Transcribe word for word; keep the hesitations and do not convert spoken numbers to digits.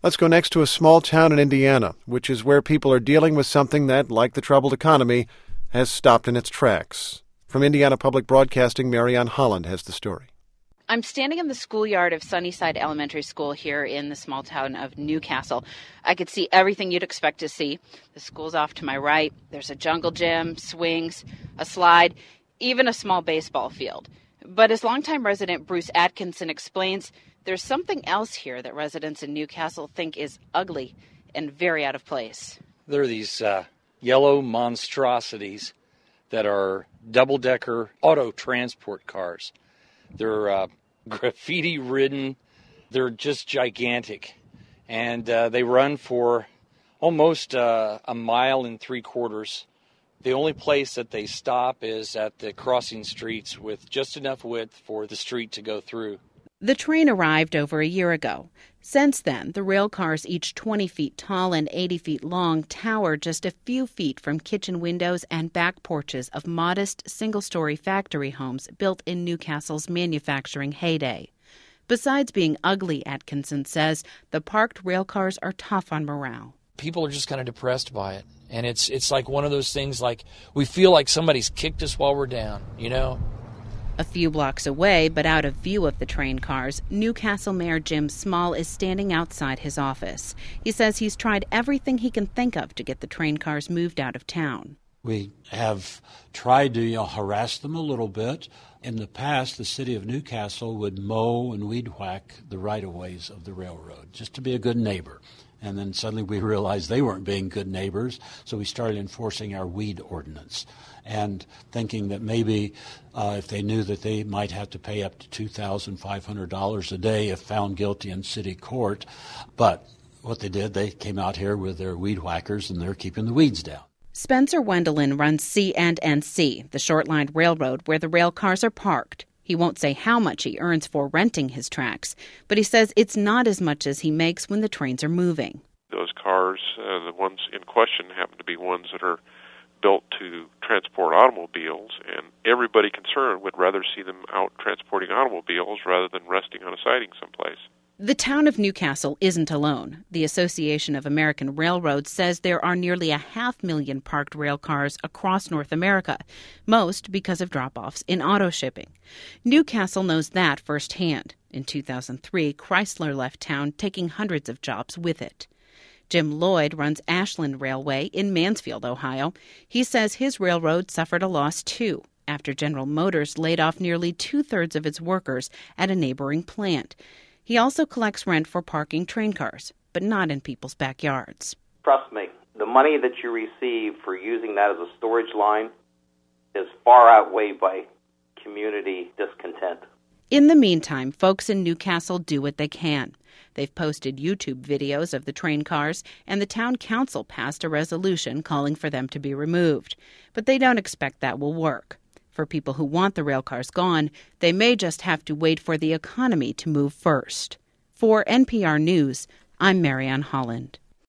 Let's go next to a small town in Indiana, which is where people are dealing with something that, like the troubled economy, has stopped in its tracks. From Indiana Public Broadcasting, Marianne Holland has the story. I'm standing in the schoolyard of Sunnyside Elementary School here in the small town of New Castle. I could see everything you'd expect to see. The school's off to my right. There's a jungle gym, swings, a slide, even a small baseball field. But as longtime resident Bruce Atkinson explains, there's something else here that residents in New Castle think is ugly and very out of place. There are these uh, yellow monstrosities that are double-decker auto transport cars. They're uh, graffiti-ridden. They're just gigantic. And uh, they run for almost uh, a mile and three quarters. The only place that they stop is at the crossing streets with just enough width for the street to go through. The train arrived over a year ago. Since then, the rail cars, each twenty feet tall and eighty feet long, tower just a few feet from kitchen windows and back porches of modest single-story factory homes built in New Castle's manufacturing heyday. Besides being ugly, Atkinson says, the parked rail cars are tough on morale. People are just kind of depressed by it. And it's it's like one of those things like we feel like somebody's kicked us while we're down, you know? A few blocks away, but out of view of the train cars, New Castle Mayor Jim Small is standing outside his office. He says he's tried everything he can think of to get the train cars moved out of town. We have tried to you know, harass them a little bit. In the past, the city of New Castle would mow and weed whack the right-of-ways of the railroad, just to be a good neighbor. And then suddenly we realized they weren't being good neighbors, so we started enforcing our weed ordinance and thinking that maybe uh, if they knew that they might have to pay up to two thousand five hundred dollars a day if found guilty in city court. But what they did, they came out here with their weed whackers and they're keeping the weeds down. Spencer Wendelin runs C and N C, the short-line railroad where the rail cars are parked. He won't say how much he earns for renting his tracks, but he says it's not as much as he makes when the trains are moving. Those cars, uh, the ones in question, happen to be ones that are built to transport automobiles, and everybody concerned would rather see them out transporting automobiles rather than resting on a siding someplace. The town of New Castle isn't alone. The Association of American Railroads says there are nearly a half million parked rail cars across North America, most because of drop-offs in auto shipping. New Castle knows that firsthand. In two thousand three, Chrysler left town, taking hundreds of jobs with it. Jim Lloyd runs Ashland Railway in Mansfield, Ohio. He says his railroad suffered a loss, too, after General Motors laid off nearly two-thirds of its workers at a neighboring plant. He also collects rent for parking train cars, but not in people's backyards. Trust me, the money that you receive for using that as a storage line is far outweighed by community discontent. In the meantime, folks in New Castle do what they can. They've posted YouTube videos of the train cars, and the town council passed a resolution calling for them to be removed. But they don't expect that will work. For people who want the rail cars gone, they may just have to wait for the economy to move first. For N P R News, I'm Marianne Holland.